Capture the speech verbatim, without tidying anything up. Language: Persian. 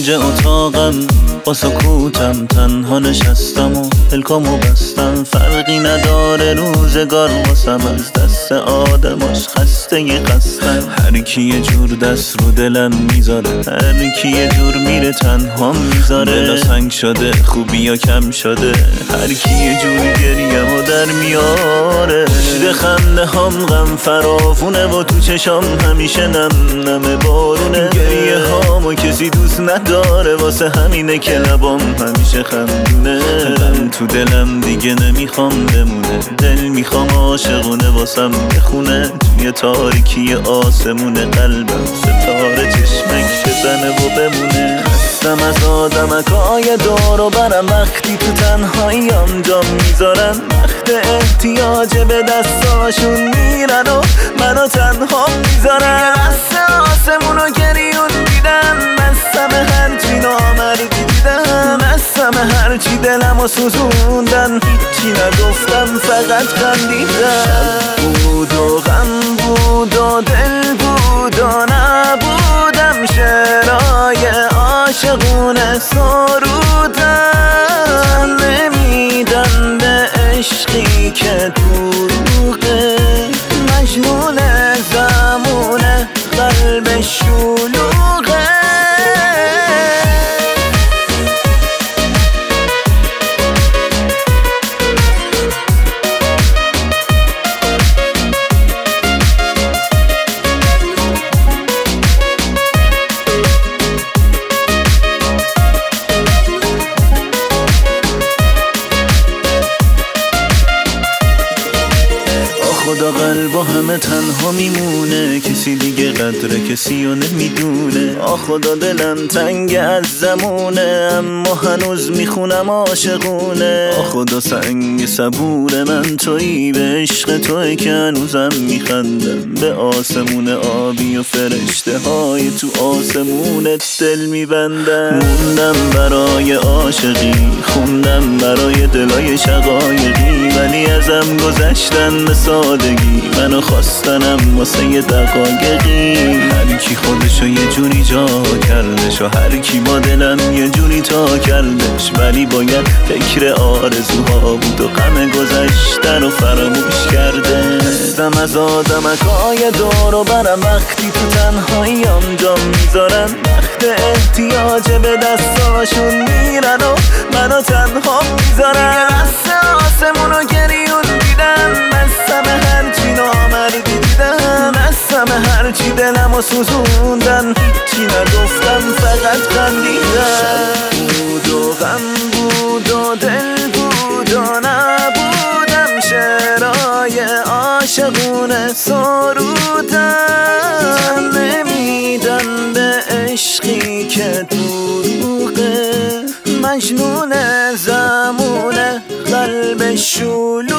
کنج اتاقم با سکوتم تنها نشستم و پلکامو بستم. فرقی نداره روزگار واسم از دست آدماش خسته ی خستم. هر کی یه جور دست رو دلم میذاره، هر کی یه جور میره تنها میذاره. دلا سنگ شده خوبیا کم شده، هر کی یه جور گریم و در میاره. شده خنده هم غم فراوونه و تو چشام همیشه نم نم بارونه. گریه هامو کسی دوست نداره، واسه همینه که لبام همیشه خندونه. غم تو دلم دیگه نمیخوام بمونه، دل میخوام عاشقونه واسم بخونه. توی تاریکی آسمونه قلبم ستاره چشمک بزنه و بمونه. خستم از آدمکای دور و برم، وقتی تو تنهاییم جام میذارن. وقت احتیاج به دستاشون میرن و منو تنها میذارن. یه بسته آسمونو گریون دیدن، بستم هرچی نامردی دیدم. بستم هرچی دلمو سوزوندن، هیچی نگفتم فقط خندیدم. شب بود و غم بود و دل بود و نبودم، شعرهای عاشقونه سرودن. نمیدن به عشقی که دروغه، مجنون زمونه قلب شلوغه. خدا قلبا همه تنها میمونه، کسی دیگه قدر کسی رو نمیدونه. آ خدا دلم تنگ از زمونه، اما هنوز میخونم عاشقونه. آ خدا سنگ صبور من تویی، به عشق توی که هنوزم میخندم. به آسمون آبی و فرشته های تو آسمونت دل میبندم. موندم برای عاشقی، خوندم برای دلای شقایقی، ولی ازم گذشتن به سادگی. منو خواستنم واسه یه دقایقی. هر کی خودشو یه جوری جا کردش و هر کی با دلم یه جوری تا کردش، ولی باید فکر آرزوها بود و غم گذشتن و فراموش کرده. دستم از آدمکای دور و برم، وقتی تو تنهاییم جام میذارن. وقت احتیاج به دستاشون میرن و منو تنها میذارن. یه بسته آسمونو گریون دیدن، بستم هرچی نامردی دیدم. بستم هرچی دلمو سوزوندن، هیچی نگفتم فقط خندیدم. شب بود و غم بود و دل بود و نبودم، شعرهای عاشقونه سرودن. نمیدن به عشقی که دروغه، مجنون زمونه قلب شلوغه.